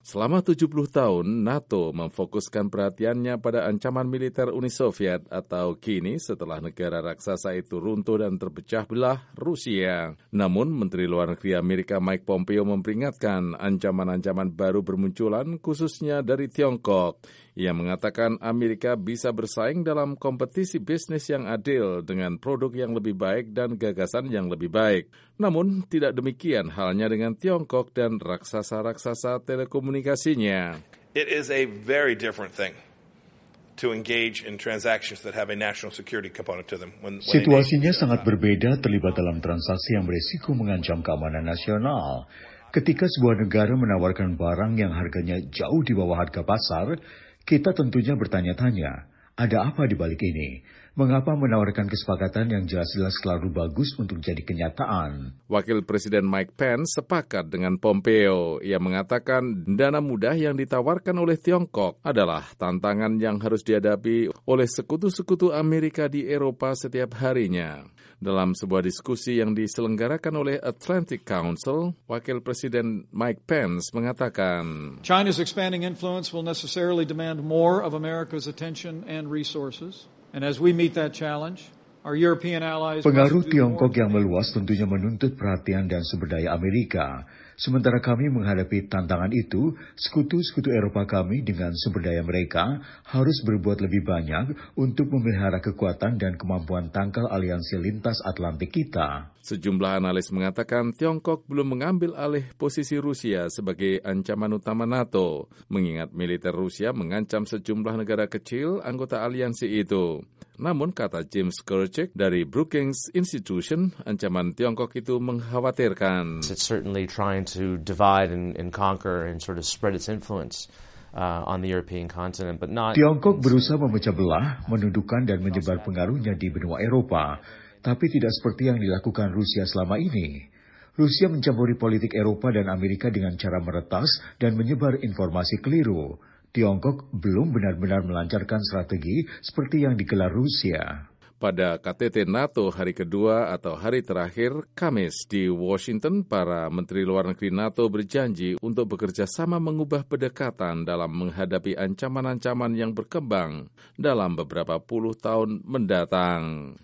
Selama 70 tahun, NATO memfokuskan perhatiannya pada ancaman militer Uni Soviet atau kini setelah negara raksasa itu runtuh dan terpecah belah, Rusia. Namun, Menteri Luar Negeri Amerika Mike Pompeo memperingatkan ancaman-ancaman baru bermunculan khususnya dari Tiongkok. Ia mengatakan Amerika bisa bersaing dalam kompetisi bisnis yang adil dengan produk yang lebih baik dan gagasan yang lebih baik. Namun, tidak demikian halnya dengan Tiongkok dan raksasa-raksasa telekomunikasinya. It is a very different thing to engage in transactions that have a national security component to them. Situasinya sangat berbeda terlibat dalam transaksi yang berisiko mengancam keamanan nasional. Ketika sebuah negara menawarkan barang yang harganya jauh di bawah harga pasar, kita tentunya bertanya-tanya, ada apa di balik ini? Mengapa menawarkan kesepakatan yang jelas-jelas selalu bagus untuk jadi kenyataan? Wakil Presiden Mike Pence sepakat dengan Pompeo. Ia mengatakan dana mudah yang ditawarkan oleh Tiongkok adalah tantangan yang harus dihadapi oleh sekutu-sekutu Amerika di Eropa setiap harinya. Dalam sebuah diskusi yang diselenggarakan oleh Atlantic Council, Wakil Presiden Mike Pence mengatakan, China's expanding influence will necessarily demand more of America's attention and resources. And as we meet that challenge, our European allies pengaruh Tiongkok yang meluas tentunya menuntut perhatian dan sumber daya Amerika. Sementara kami menghadapi tantangan itu, sekutu-sekutu Eropa kami dengan sumber daya mereka harus berbuat lebih banyak untuk memelihara kekuatan dan kemampuan tangkal aliansi lintas Atlantik kita. Sejumlah analis mengatakan Tiongkok belum mengambil alih posisi Rusia sebagai ancaman utama NATO, mengingat militer Rusia mengancam sejumlah negara kecil anggota aliansi itu. Namun, kata James Kirchick dari Brookings Institution, ancaman Tiongkok itu mengkhawatirkan. It's certainly trying to divide and conquer and sort of spread its influence on the European continent, but not. Tiongkok berusaha memecah belah, menundukkan dan menyebar pengaruhnya di benua Eropa, tapi tidak seperti yang dilakukan Rusia selama ini. Rusia mencampuri politik Eropa dan Amerika dengan cara meretas dan menyebar informasi keliru. Tiongkok belum benar-benar melancarkan strategi seperti yang digelar Rusia. Pada KTT NATO hari kedua atau hari terakhir, Kamis di Washington, para Menteri Luar Negeri NATO berjanji untuk bekerja sama mengubah pendekatan dalam menghadapi ancaman-ancaman yang berkembang dalam beberapa puluh tahun mendatang.